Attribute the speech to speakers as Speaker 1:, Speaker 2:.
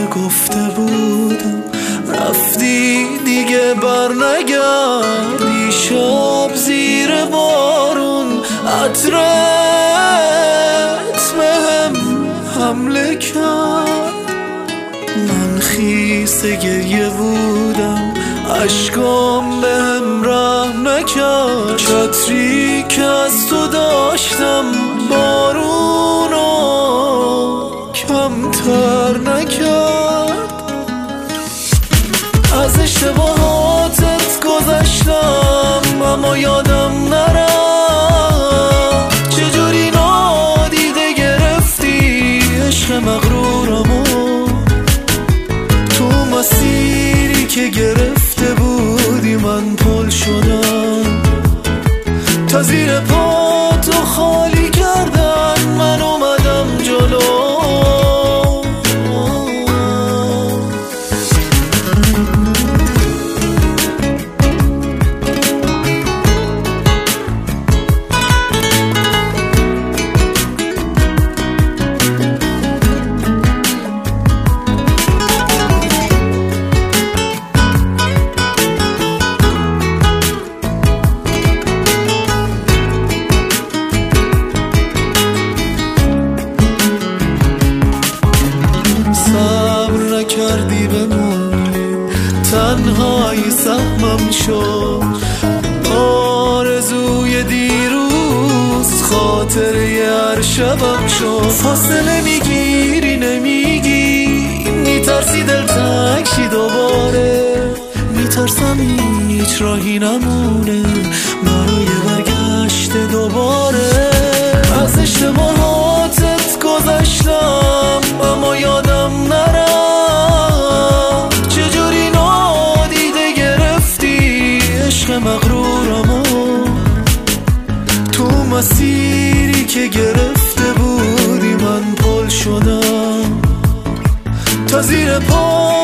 Speaker 1: گفته بودم رفتی دیگه بر نگردی. شب زیر بارون عطرت بهم حمله کرد. من خیس گریه بودم اشکام بهم رحم نکرد. چتری که از تو داشتم بارونو کمتر نکرد. از اشتباهاتت گذشتم اما یادم نرفت. چجوری نادیده گرفتی عشق مغرورمو. تو مسیری که گرفته بودی من پل شدم. تا زیر پا تو خالی کردن من اومدم جلو. صبر نکردی بمونی تنهایی سهمم شد. آرزوی دیروز خاطره هر شبم شد. فاصله میگیری نمیگی میترسی دل تنگ شی دوباره. میترسم هیچ راهی نمونه برای برگشت دوباره. از اشتباهاتت گذشتم اما یادم نرفت. چجوری نادیده گرفتی عشق مغرورمو. تو مسیری که گرفته بودی من پل شدم. تا زیر پا